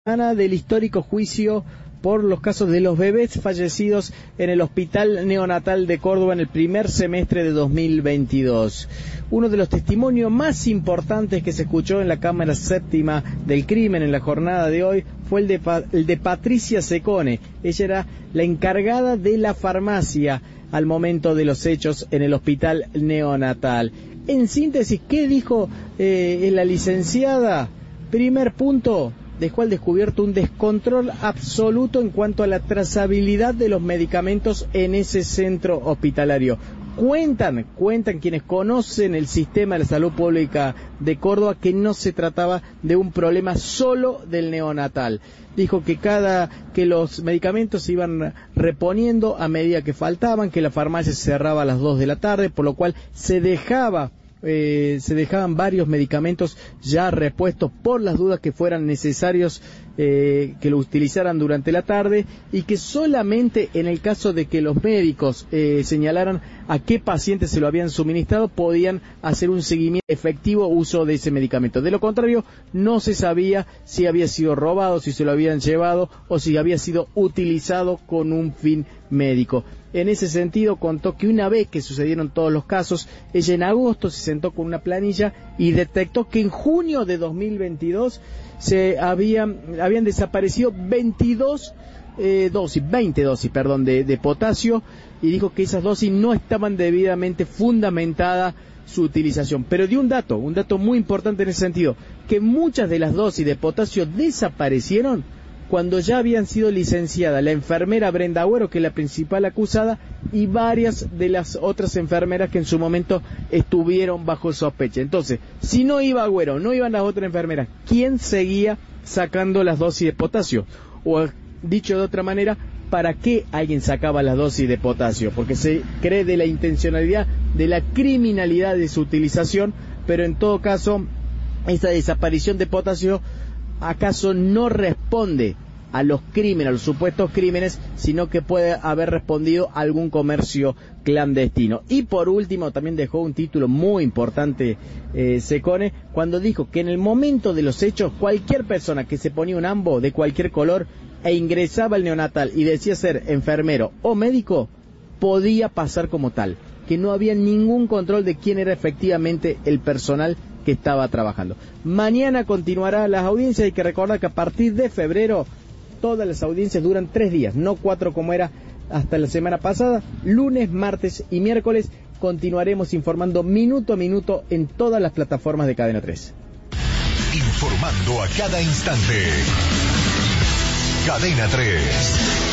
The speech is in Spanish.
Del histórico juicio por los casos de los bebés fallecidos en el Hospital Neonatal de Córdoba en el primer semestre de 2022. Uno de los testimonios más importantes que se escuchó en la Cámara Séptima del Crimen en la jornada de hoy fue el de Patricia Secone. Ella era la encargada de la farmacia al momento de los hechos en el Hospital Neonatal. En síntesis, ¿qué dijo la licenciada? Primer punto: dejó al descubierto un descontrol absoluto en cuanto a la trazabilidad de los medicamentos en ese centro hospitalario. Cuentan quienes conocen el sistema de la salud pública de Córdoba que no se trataba de un problema solo del neonatal. Dijo que los medicamentos se iban reponiendo a medida que faltaban, que la farmacia se cerraba a las 2 de la tarde, por lo cual se dejaban varios medicamentos ya repuestos por las dudas que fueran necesarios que lo utilizaran durante la tarde, y que solamente en el caso de que los médicos señalaran a qué pacientes se lo habían suministrado podían hacer un seguimiento efectivo uso de ese medicamento. De lo contrario, no se sabía si había sido robado, si se lo habían llevado o si había sido utilizado con un fin médico. En ese sentido, contó que una vez que sucedieron todos los casos, ella en agosto se sentó con una planilla y detectó que en junio de 2022 habían desaparecido 20 dosis de potasio, y dijo que esas dosis no estaban debidamente fundamentada su utilización. Pero dio un dato muy importante en ese sentido, que muchas de las dosis de potasio desaparecieron cuando ya habían sido licenciadas la enfermera Brenda Agüero, que es la principal acusada, y varias de las otras enfermeras que en su momento estuvieron bajo sospecha. Entonces, si no iba Agüero, no iban las otras enfermeras, ¿quién seguía sacando las dosis de potasio? O, dicho de otra manera, ¿para qué alguien sacaba las dosis de potasio? Porque se cree de la intencionalidad, de la criminalidad de su utilización, pero en todo caso, esta desaparición de potasio ¿acaso no responde a los crímenes, a los supuestos crímenes, sino que puede haber respondido a algún comercio clandestino? Y por último, también dejó un título muy importante Secone, cuando dijo que en el momento de los hechos, cualquier persona que se ponía un ambo de cualquier color e ingresaba al neonatal y decía ser enfermero o médico, podía pasar como tal, que no había ningún control de quién era efectivamente el personal que estaba trabajando. Mañana continuará las audiencias. Hay que recordar que a partir de febrero todas las audiencias duran 3 días, no 4 como era hasta la semana pasada. Lunes, martes y miércoles continuaremos informando minuto a minuto en todas las plataformas de Cadena 3. Informando a cada instante. Cadena 3.